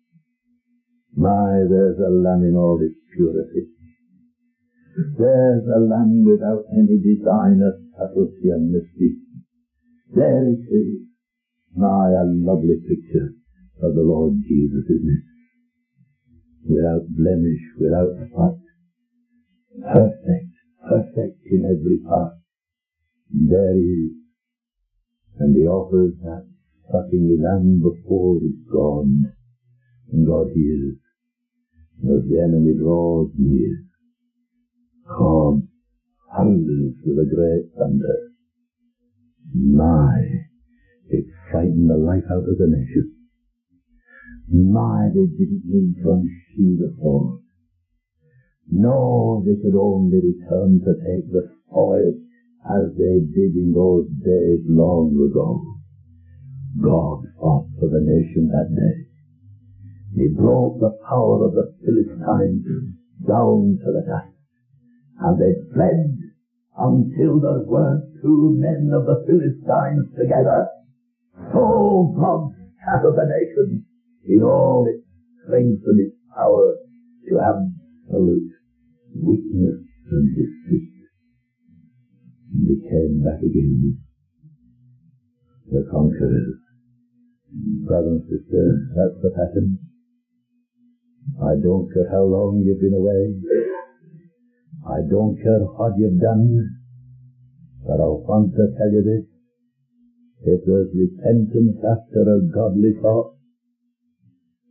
My, there's a lamb in all its purity. There's a lamb without any design of subtlety and mystery. There it is. My, a lovely picture of the Lord Jesus, isn't it? Without blemish, without spot. Perfect, perfect in every part. There he is. And he offers that sucking lamb before God. And God hears. As the enemy draws near, God thunders with a great thunder. My, it frightened the life out of the nation. My, they didn't need to unsheathe the sword. No, they could only return to take the spoil as they did in those days long ago. God fought for the nation that day. He broke the power of the Philistines down to the dust. And they fled until there weren't two men of the Philistines together. So God scattered the nation in all its strength and its power to absolute weakness and defeat. And they came back again, the conquerors. Brother and sister, that's the pattern. I don't care how long you've been away. I don't care what you've done. But I want to tell you this. If there's repentance after a godly thought,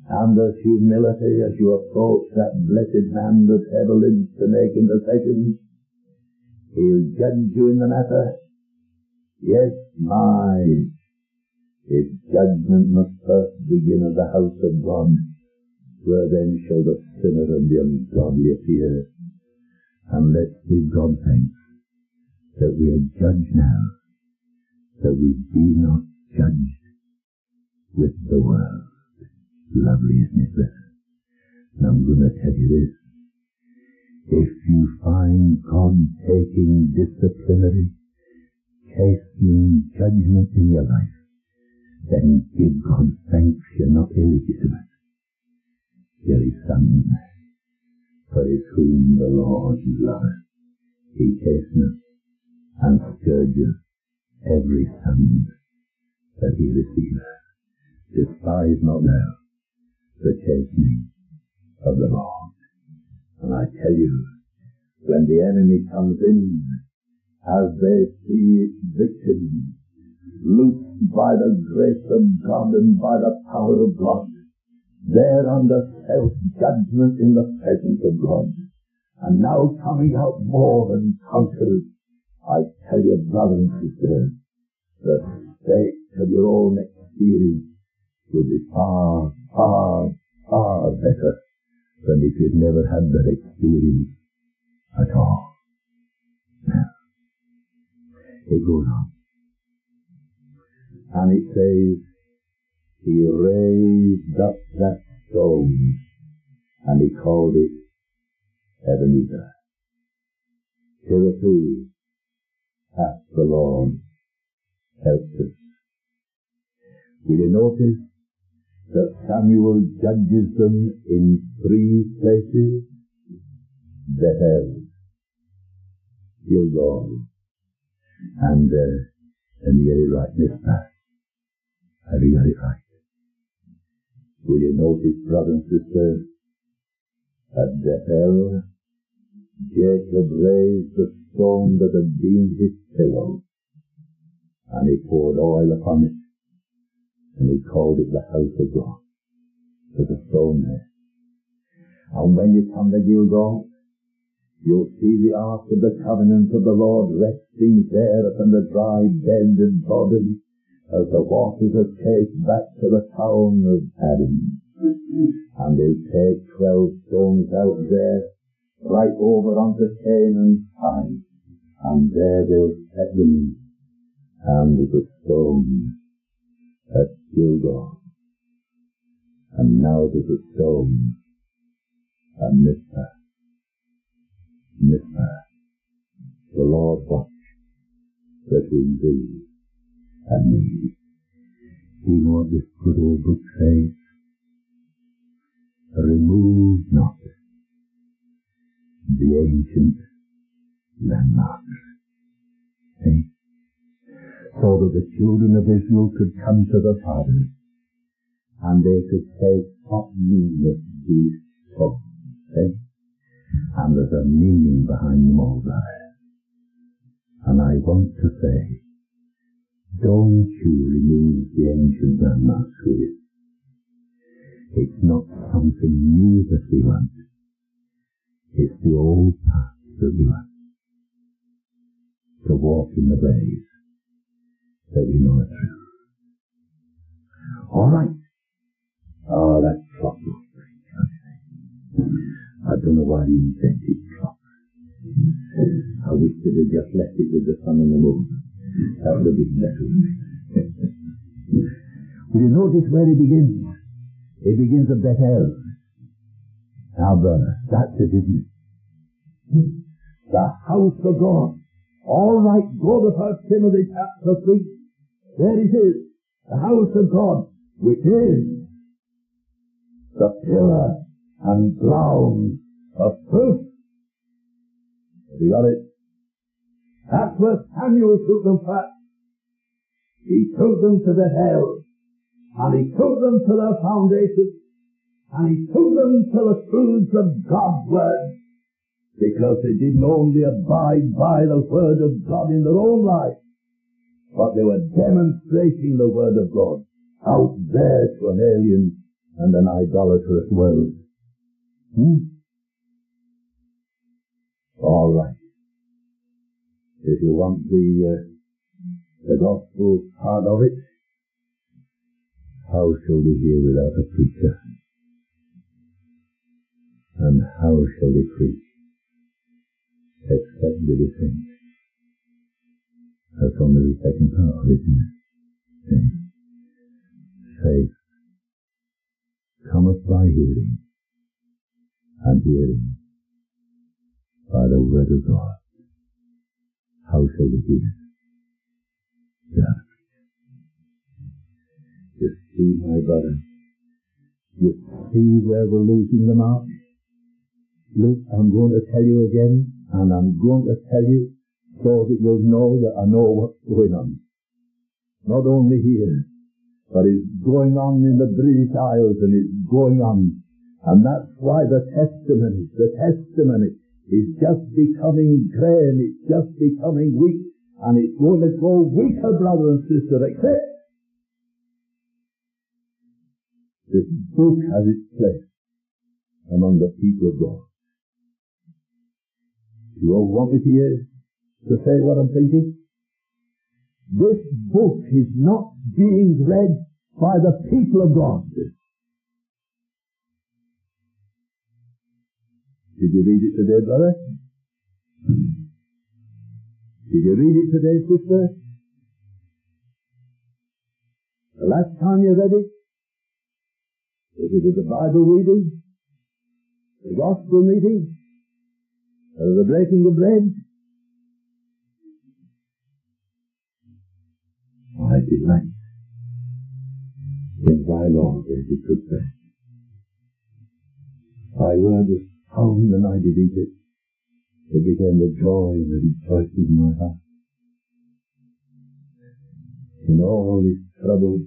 and there's humility as you approach that blessed man that ever lives to make intercessions. He'll judge you in the matter. Yes, my, his judgment must first begin at the house of God, where then shall the sinner and the ungodly appear. And let's give God thanks that we are judged now, that we be not judged with the world. Lovely, isn't it, brethren? And I'm going to tell you this. If you find God taking disciplinary, chastening judgment in your life, then give God thanks you're not illegitimate. You're his son. For is whom the Lord loveth, he chasteneth and scourgeth every son that he receiveth. Despise not thou the chastening of the Lord. And I tell you, when the enemy comes in, as they see its victim, loosed by the grace of God and by the power of God, there under self-judgment in the presence of God, and now coming out more than conquerors, I tell you, brothers and sisters, the state of your own experience will be far, far, far better than if you'd never had that experience at all. Now, it goes on. And it says, he raised up that stone, and he called it Ebenezer. Hitherto hath the Lord helped us. Will you notice that Samuel judges them in three places? Bethel, Gilgal, and, uh, and you get it right, Mizpah. Have you got it right? Will you notice, brothers and sisters, at Bethel, Jacob raised the stone that had been his pillow, and he poured oil upon it, and he called it the house of God. There's a stone there. And when you come to Gilgal, you'll see the ark of the covenant of the Lord resting there upon the dry bed of Jordan, as the waters are chased back to the town of Adam. And they'll take twelve stones out there, right over onto Canaan's side, and there they'll set them, and the stone at Gilgal. And now there's a stone at Mizpah. Mizpah. The Lord watch between thee and me. Do you know what this good old book says? Remove not the ancient landmarks. See? So that the children of Israel could come to their fathers, and they could say, what meaneth these stones? See? And there's a meaning behind them all, brother. And I want to say, don't you remove the ancient landmarks with it. It's not something new that we want. It's the old path that we want. To walk in the ways that we know are true. All right. Oh, that clock was great. I don't know why he invented clocks. I wish they'd have just left it with the sun and the moon. That would have been better. Will you notice where he begins? He begins at Bethel. Now, brother, that's it, isn't it? The house of God. All right, go to First Timothy chapter three. There it is. The house of God, which is the pillar and ground of truth. Have you got it? That's where Samuel took them first. He took them to Bethel, and he took them to their foundation, and he took them to the truths of God's word, because they didn't only abide by the word of God in their own life, but they were demonstrating the word of God out there to an alien and an idolatrous world. Hmm? All right. If you want the, uh, the gospel part of it, how shall we hear without a preacher? And how shall we preach except they be sent? That's only the second part of it, isn't it? Faith cometh by hearing, and hearing by the word of God. How shall we hear? Yeah. You see, my brother, you see where we're losing the mark? Look, I'm going to tell you again, and I'm going to tell you so that you'll know that I know what's going on. Not only here, but it's going on in the British Isles, and it's going on. And that's why the testimony, the testimony is just becoming grey, and it's just becoming weak, and it's going to grow weaker, brother and sister, except this book has its place among the people of God. You all want me to hear to say what I'm thinking? This book is not being read by the people of God. Did you read it today, brother? Did you read it today, sister? The last time you read it? Was it at the Bible reading? The gospel meeting? Or the breaking of bread? I delight in thy law, as it could say. Thy word was found, and I did eat it. It became the joy and the rejoicing in my heart. In all his troubles,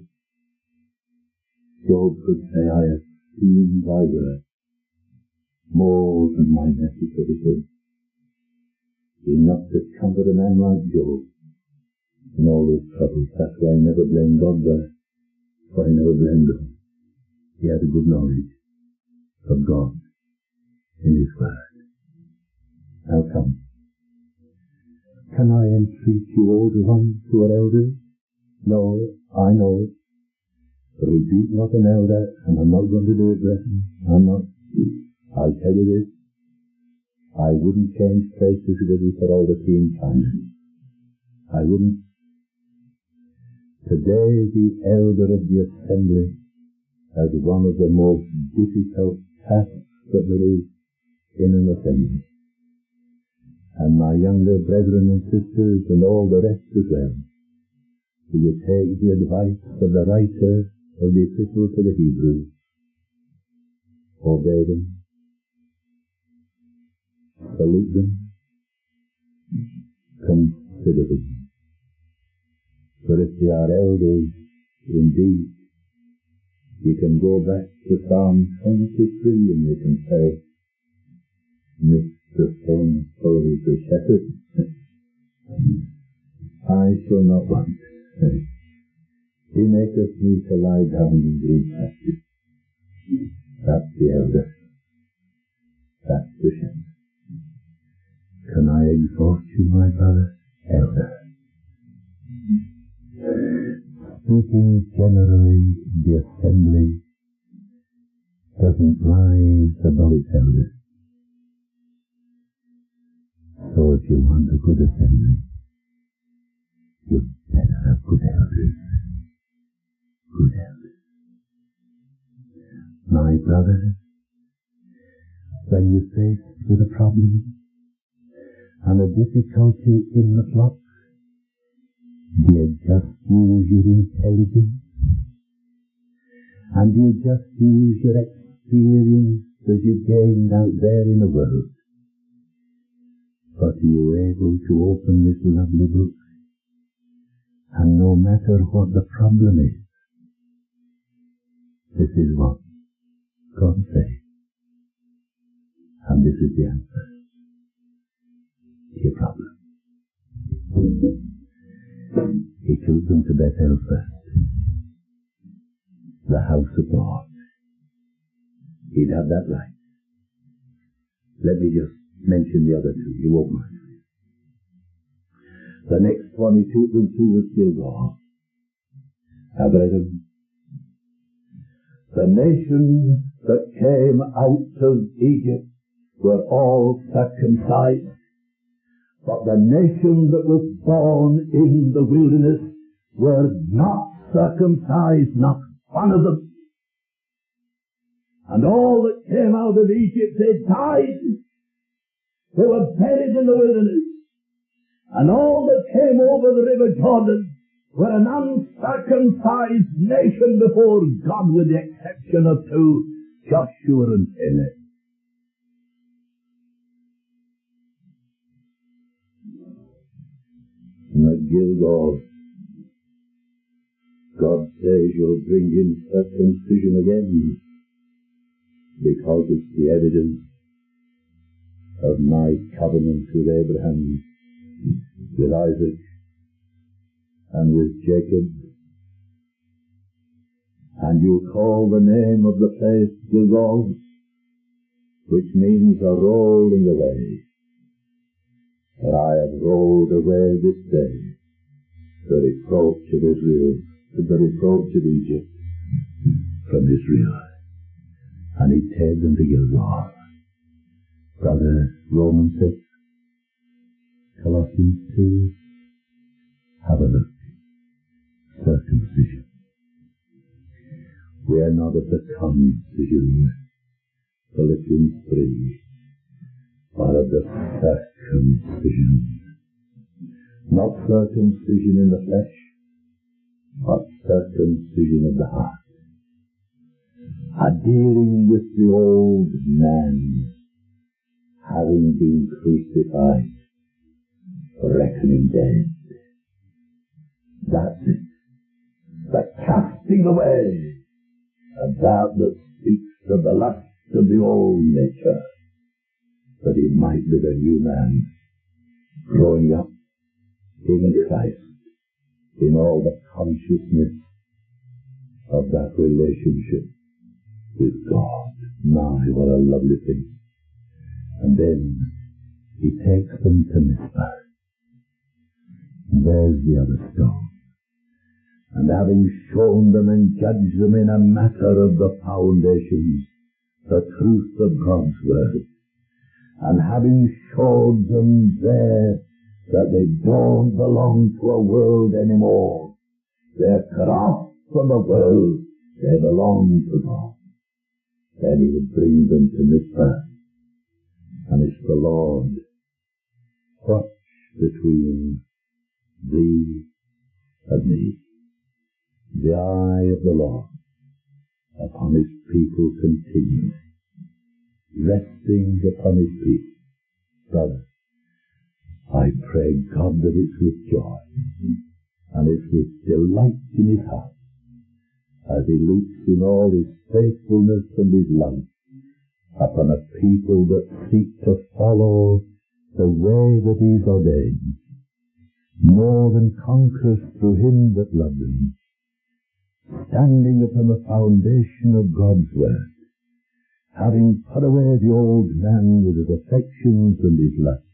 Job could say, I have seen thy word more than my necessary food. Enough to comfort a man like Job in all those troubles. That's why I never blame God, brother. That's why I never blame God. He had a good knowledge of God in his word. Now come. Can I entreat you older ones who are elders? No, I know. Rebuke not an elder, and I'm not going to do it, brethren. I'm not. I'll tell you this. I wouldn't change places with you for all the king China. I wouldn't. Today the elder of the assembly has one of the most difficult tasks that there is in an assembly. And my younger brethren and sisters and all the rest as well, will you take the advice of the writer of the epistle to the Hebrews? Obey them, salute them, consider them. For if they are elders, indeed, you can go back to Psalm twenty-three and you can say, Mister So-and-so is the shepherd. I shall not want. He maketh me to lie down in green pastures. That's the elder. That's the shepherd. Can I exhort you, my brother? Elder. Speaking generally, the assembly doesn't rise above its elders. So if you want a good assembly, you better have good elders. Good elders. My brother, when you face with a problem and a difficulty in the flock, do you just use your intelligence? And do you just use your experience that you've gained out there in the world? But are you able to open this lovely book, and no matter what the problem is, this is what God says, and this is the answer to your problem. He took them to Bethel first, the house of God. he'd have that right. Let me just mention the other two, you won't mind. The next one he took them to was Gilgal. Now, brethren, the nation that came out of Egypt were all circumcised, but the nation that was born in the wilderness were not circumcised, not one of them. And all that came out of Egypt, they died. They were buried in the wilderness. And all that came over the river Jordan were an uncircumcised nation before God, with the exception of two, Joshua and Caleb. And at Gilgal, God says you'll bring in circumcision again, because it's the evidence of my covenant with Abraham, with Isaac, and with Jacob. And you call the name of the place Gilgal, which means a rolling away. For I have rolled away this day the reproach of Israel, the reproach of Egypt from Israel. And he takes them to Gilgal. Brother, Romans six, Colossians two, have a look. Circumcision. We are not of the circumcision, Philippians three, but of the circumcision. Not circumcision in the flesh, but circumcision of the heart. Adhering with the old man, having been crucified, reckoning dead. That's it. The casting away of that that speaks of the lust of the old nature, that it might be the new man growing up in Christ, in all the consciousness of that relationship with God. My, what a lovely thing. And then he takes them to Mizpah. And there's the other stone. And having shown them and judged them in a matter of the foundations, the truth of God's word, and having showed them there that they don't belong to a world anymore, they're cut off from the world, they belong to God, then he would bring them to Mizpah. And it's the Lord, watch between thee and me. The eye of the Lord upon his people continually, resting upon his people. Brother, I pray God that it's with joy and it's with delight in his heart as he looks in all his faithfulness and his love upon a people that seek to follow the way that he's ordained, more than conquerors through him that loved them, standing upon the foundation of God's word, having put away the old man with his affections and his lusts,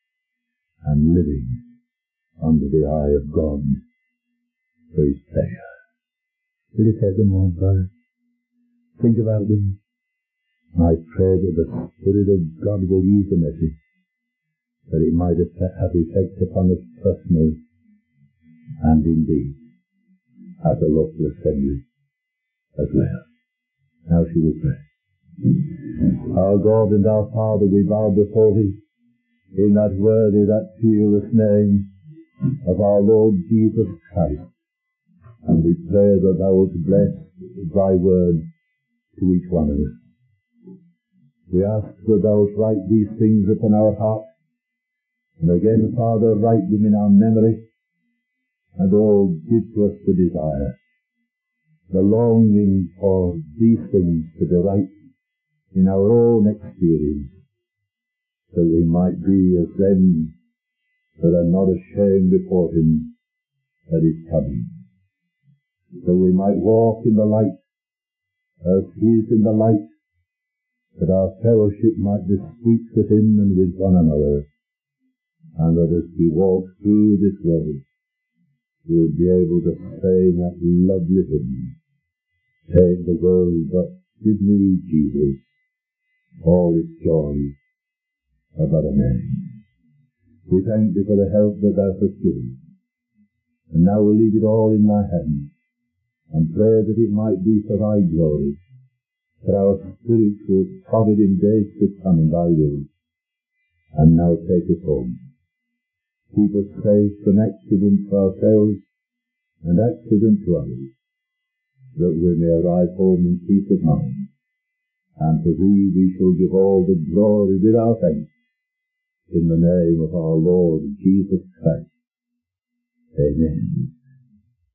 and living under the eye of God for his pleasure. Will you take them on, brother? Think about them. I pray that the Spirit of God will use the message, that it might have effect upon us personally, and indeed as a local assembly as well. Now shall we pray. Our God and our Father, we bow before thee in that worthy, that fearless name of our Lord Jesus Christ, and we pray that thou wilt bless thy word to each one of us. We ask that thou wilt write these things upon our hearts, and again, Father, write them in our memory, and oh, give to us the desire, the longing for these things to be right in our own experience, that we might be as them that are not ashamed before him that is coming, that we might walk in the light as he is in the light, that our fellowship might be sweet with him and with one another, and that as we walk through this world, we'll be able to say that lovely hymn, take the world, but give me Jesus, all its joys about a name. We thank thee for the help that thou hast given, and now we leave it all in thy hands, and pray that it might be for thy glory, for our spiritual profit in days to come in thy will. And now take us home. Keep us safe from accident to ourselves and accident to others, that we may arrive home in peace of mind. And to thee we shall give all the glory with our thanks, in the name of our Lord Jesus Christ. Amen.